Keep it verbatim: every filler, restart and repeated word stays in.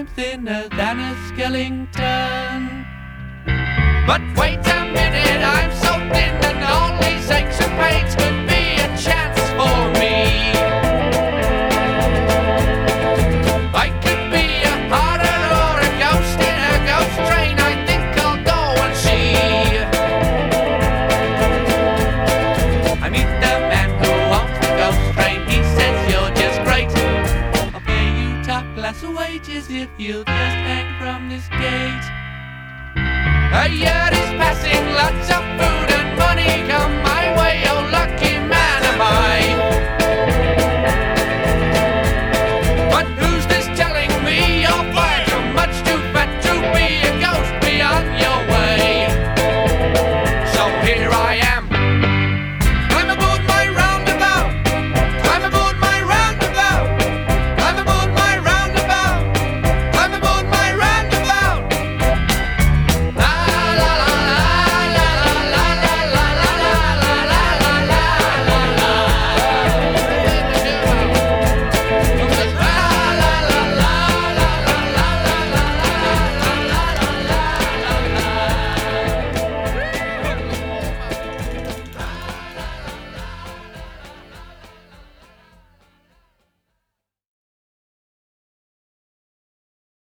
thinner than a skeleton. But wait a minute, I'm so thin and all these aches and pains could be a chance for me. I could be a harlot or a ghost in a ghost train. I think I'll go and see. I meet the man who owns the ghost train. He says you're just great. I'll pay you top class wages if you'll just hang from this gate. A year is passing, lots of